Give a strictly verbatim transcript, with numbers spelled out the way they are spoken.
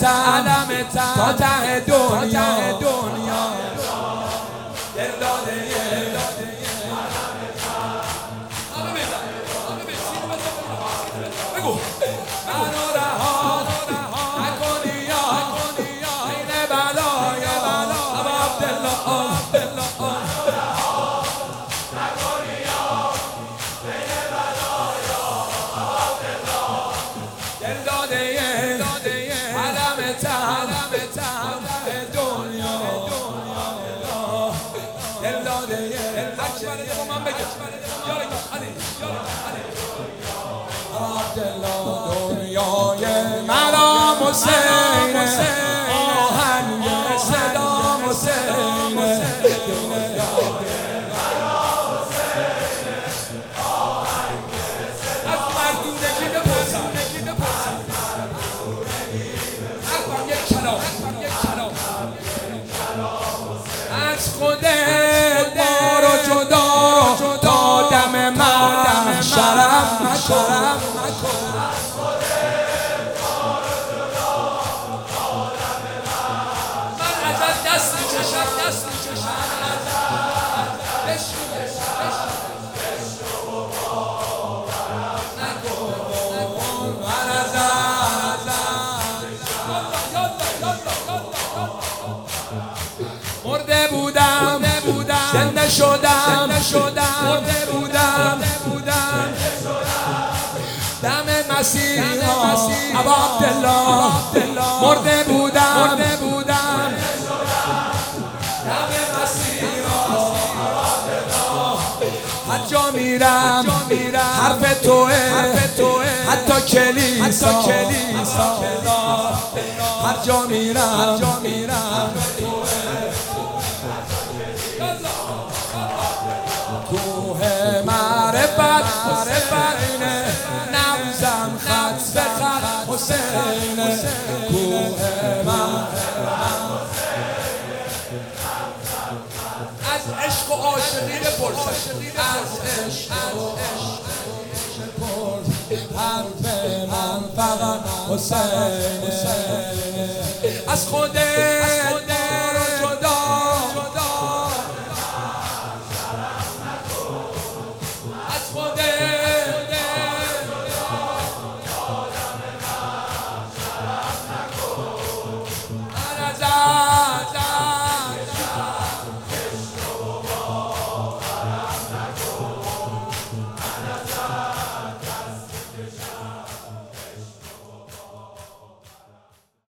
علمتم تا ته دنیا دل داده بگو منو رها نکنی یا این بلایا ابا عبدالله دل داده علمتم دنیا دل داده من بگم دنیای مرا حسین آهنگ صدا حسین از مردونگی بپرسم حرفم یک کلام از خودت ما رو جدا تا دم محشرم مکن دست می‌کشم دست می‌کشم بشو مرده بودم زنده شدم مرده بودم دم مسیح ابا عبدالله مرده بودم هر جا میرم حرف توه حتی کلیسا هر جا میرم کوه معرفت حسینه نبزم خط به خط حسینه کوه از عشق و عاشقی بپرس از عشق و عاشقی بپرس حرف من فقط حسین از خودت